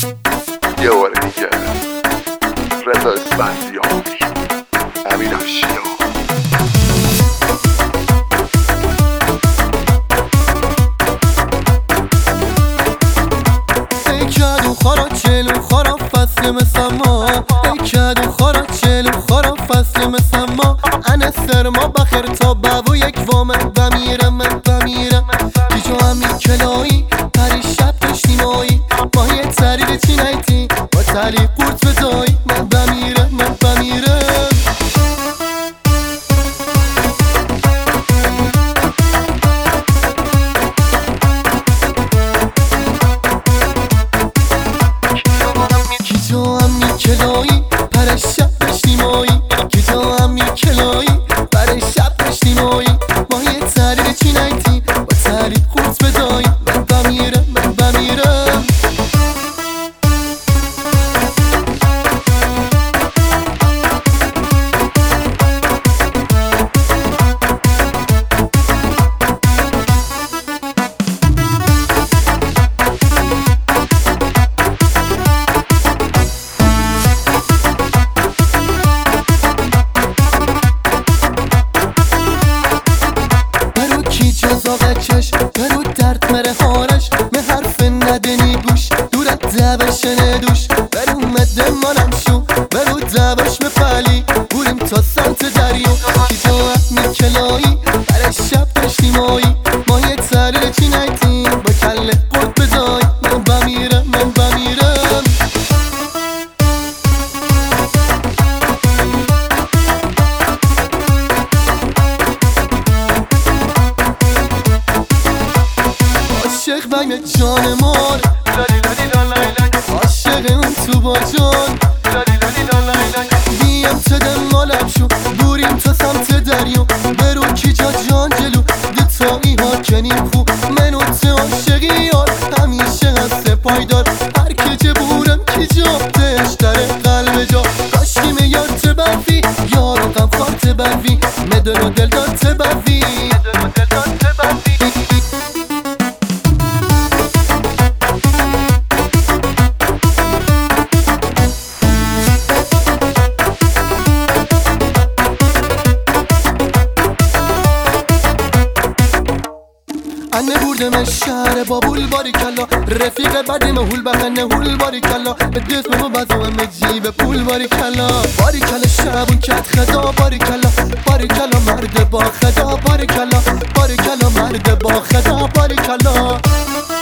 یه بار دیگه رضا اسفندیار، امین افشیا. ای کدو خارا چلو خارا فصل مثل ما، ای کدو خارا چلو خارا فصل مثل ما. انا سرما بخیر تا بابو یک وامن بمیرم من بمیرم. دیجا همی کلایی پری شب داشتیمایی با یه ترید چی نیتی با تلی قورت بدایی. من بمیرم من بمیرم. کجا همی کلایی پر شب داشتیمایی، کجا همی کلایی پر شب داشتیمایی ما یه ترید چی نیتی با تلی قورت بدایی. من بمیرم من بمیرم. چش برو درد مره هارش به حرف ندنی گوش دورت دوش ندوش برو مده مالم شو برو دوش مفلی بوریم تا سمت دریا. کجا همی کلایی برای شب داشتیمایی ما یه تره چی نیتیم با کله قرد بدای. من بمیرم من بمیرم. عاشق بگه جان مار عاشق اون تو با جان بیم تده مالم شو بوریم تا سمت دریا برو کجا جان جلو دتایی ها کنیم خوب منو ته عاشقی یار همیشه هست پایدار. هر کجا بورم کجا تش داره قلب جا کاشکی میار تبوی یارو غم خواه تبوی مدن و دل دار تبوی. انه بردم شهر بابول باری کلا رفیق بدی مهول بخنه هول باری کلا به دست و بزو همه جیب پول باری کلا شبون کت خدا باری کلا مرد با خدا باری کلا مرد با خدا باری کلا.